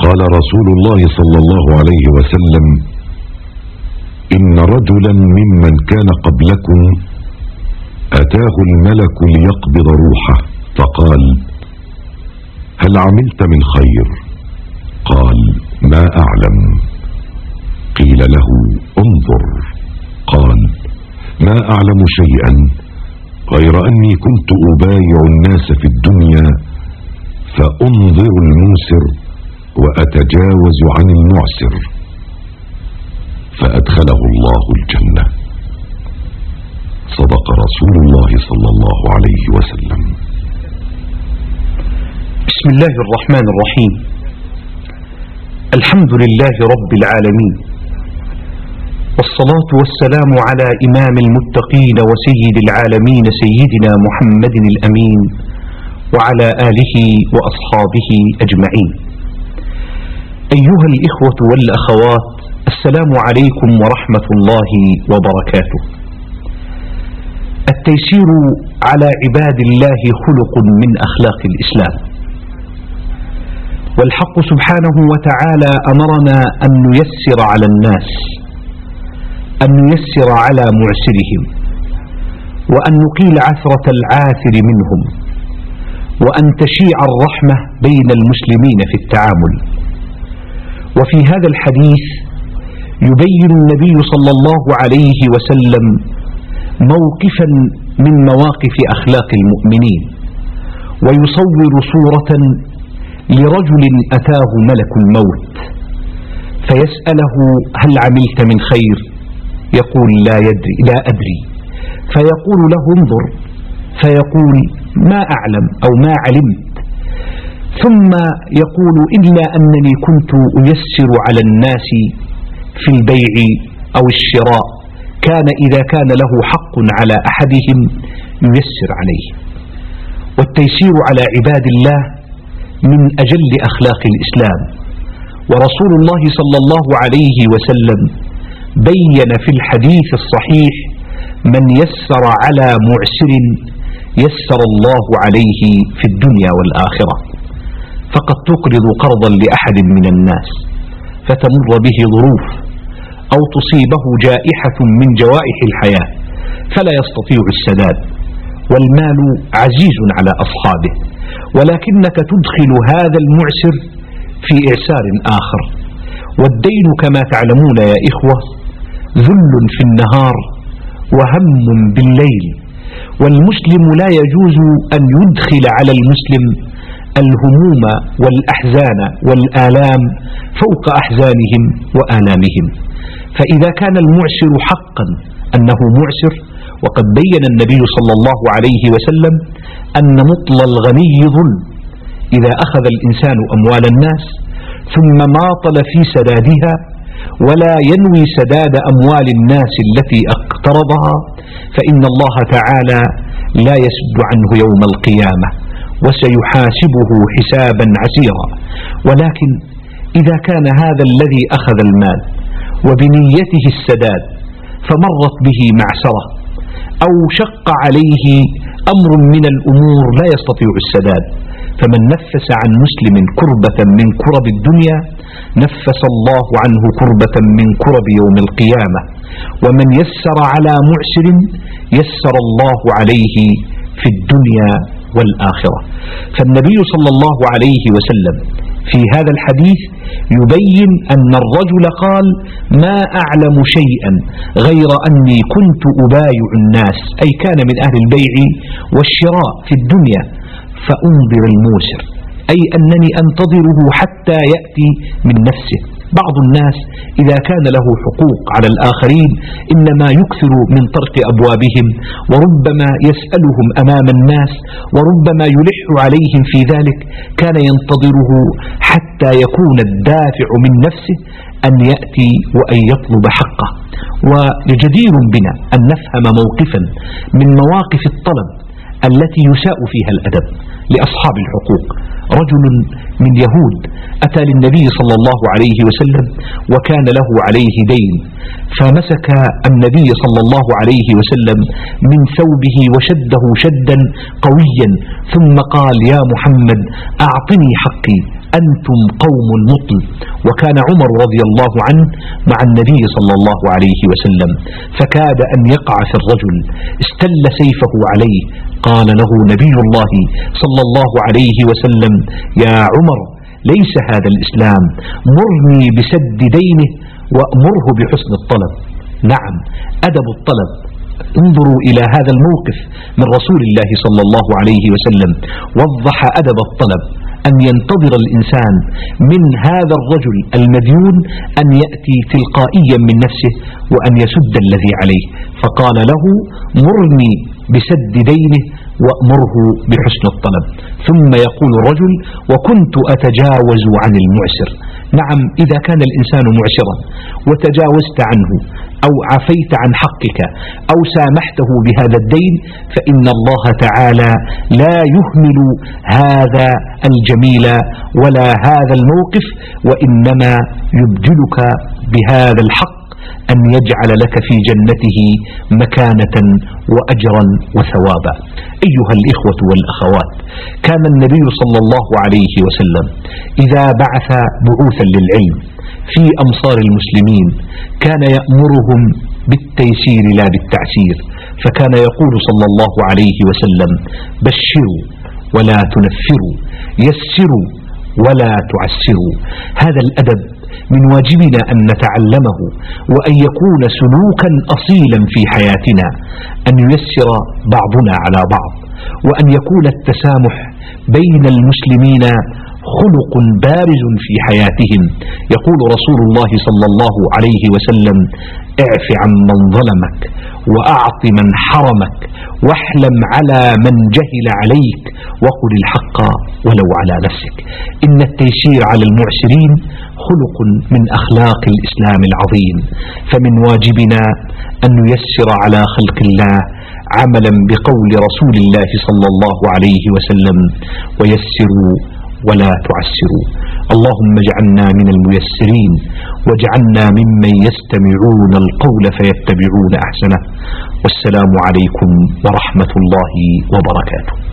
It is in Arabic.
قال رسول الله صلى الله عليه وسلم: إن رجلا ممن كان قبلكم أتاه الملك ليقبض روحه، فقال: هل عملت من خير؟ قال: ما أعلم. قيل له: انظر. قال: ما أعلم شيئا غير أني كنت أبايع الناس في الدنيا فأنظر الموسر وأتجاوز عن المعسر، فأدخله الله الجنة. صدق رسول الله صلى الله عليه وسلم. بسم الله الرحمن الرحيم. الحمد لله رب العالمين، والصلاة والسلام على إمام المتقين وسيد العالمين سيدنا محمد الأمين وعلى آله وأصحابه أجمعين. أيها الإخوة والأخوات، السلام عليكم ورحمة الله وبركاته. التيسير على عباد الله خلق من أخلاق الإسلام، والحق سبحانه وتعالى أمرنا أن نيسر على الناس، أن نيسر على معسرهم، وأن نقيل عثرة العاثر منهم، وأن تشيع الرحمة بين المسلمين في التعامل. وفي هذا الحديث يبين النبي صلى الله عليه وسلم موقفا من مواقف أخلاق المؤمنين، ويصور صورة لرجل أتاه ملك الموت فيسأله: هل عملت من خير؟ يقول: لا أدري. فيقول له: انظر. فيقول: ما أعلم أو ما علمت. ثم يقول: إلا أنني كنت أيسر على الناس في البيع أو الشراء، كان إذا كان له حق على أحدهم ييسر عليه. والتيسير على عباد الله من أجل أخلاق الإسلام، ورسول الله صلى الله عليه وسلم بين في الحديث الصحيح: من يسر على معسر يسر الله عليه في الدنيا والآخرة. فقد تقرض قرضا لأحد من الناس فتمر به ظروف أو تصيبه جائحة من جوائح الحياة فلا يستطيع السداد، والمال عزيز على أصحابه، ولكنك تدخل هذا المعسر في إعسار آخر. والدين كما تعلمون يا إخوة ذل في النهار وهم بالليل، والمسلم لا يجوز أن يدخل على المسلم الهموم والأحزان والآلام فوق أحزانهم وآلامهم. فإذا كان المعسر حقا أنه معسر، وقد بين النبي صلى الله عليه وسلم أن مطل الغني ظلم، إذا أخذ الإنسان أموال الناس ثم ماطل في سدادها ولا ينوي سداد أموال الناس التي اقترضها، فإن الله تعالى لا يسد عنه يوم القيامة وسيحاسبه حسابا عسيرا. ولكن إذا كان هذا الذي أخذ المال وبنيته السداد فمرت به معسرة أو شق عليه أمر من الأمور لا يستطيع السداد، فمن نفس عن مسلم كربة من كرب الدنيا نفس الله عنه كربة من كرب يوم القيامة. ومن يسر على معسر يسر الله عليه في الدنيا والآخرة. فالنبي صلى الله عليه وسلم في هذا الحديث يبين أن الرجل قال: ما أعلم شيئا غير أني كنت أبايع الناس، أي كان من أهل البيع والشراء في الدنيا، فأنظر الموسر، أي أنني أنتظره حتى يأتي من نفسه. بعض الناس إذا كان له حقوق على الآخرين إنما يكثر من طرق أبوابهم، وربما يسألهم أمام الناس، وربما يلح عليهم في ذلك. كان ينتظره حتى يكون الدافع من نفسه أن يأتي وأن يطلب حقه. وجدير بنا أن نفهم موقفا من مواقف الطلب التي يساء فيها الأدب لأصحاب الحقوق. رجل من يهود أتى للنبي صلى الله عليه وسلم وكان له عليه دين، فمسك النبي صلى الله عليه وسلم من ثوبه وشده شدا قويا، ثم قال: يا محمد أعطني حقي، أنتم قوم مطل. وكان عمر رضي الله عنه مع النبي صلى الله عليه وسلم، فكاد أن يقع في الرجل، استل سيفه عليه، قال له نبي الله صلى الله عليه وسلم: يا عمر، ليس هذا الإسلام، مرني بسد دينه وأمره بحسن الطلب. نعم، أدب الطلب. انظروا إلى هذا الموقف من رسول الله صلى الله عليه وسلم، وضح أدب الطلب، أن ينتظر الإنسان من هذا الرجل المديون أن يأتي تلقائيا من نفسه وأن يسد الذي عليه، فقال له: مرني بسد دينه وأمره بحسن الطلب. ثم يقول الرجل: وكنت أتجاوز عن المعسر. نعم، إذا كان الإنسان معسرا وتجاوزت عنه أو عفيت عن حقك أو سامحته بهذا الدين، فإن الله تعالى لا يهمل هذا الجميل ولا هذا الموقف، وإنما يبدلك بهذا الحق أن يجعل لك في جنته مكانة وأجرا وثوابا. أيها الإخوة والأخوات، كان النبي صلى الله عليه وسلم إذا بعث بعوثا للعلم في أمصار المسلمين كان يأمرهم بالتيسير لا بالتعسير، فكان يقول صلى الله عليه وسلم: بشروا ولا تنفروا، يسروا ولا تعسروا. هذا الأدب من واجبنا أن نتعلمه، وأن يكون سلوكا أصيلا في حياتنا، أن ييسر بعضنا على بعض، وأن يكون التسامح بين المسلمين خلق بارز في حياتهم. يقول رسول الله صلى الله عليه وسلم: اعف عمن ظلمك، وأعط من حرمك، واحلم على من جهل عليك، وقل الحق ولو على نفسك. إن التيسير على المعسرين خلق من أخلاق الإسلام العظيم، فمن واجبنا أن نيسر على خلق الله عملا بقول رسول الله صلى الله عليه وسلم: ويسروا ولا تعسروا. اللهم اجعلنا من الميسرين، واجعلنا ممن يستمعون القول فيتبعون أحسنه. والسلام عليكم ورحمة الله وبركاته.